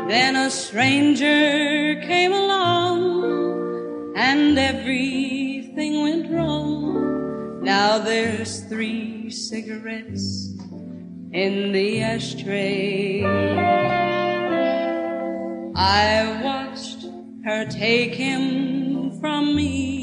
Then a stranger came along and everything went wrong. Now there's 3 cigarettes in the ashtray. I watched her take him from me.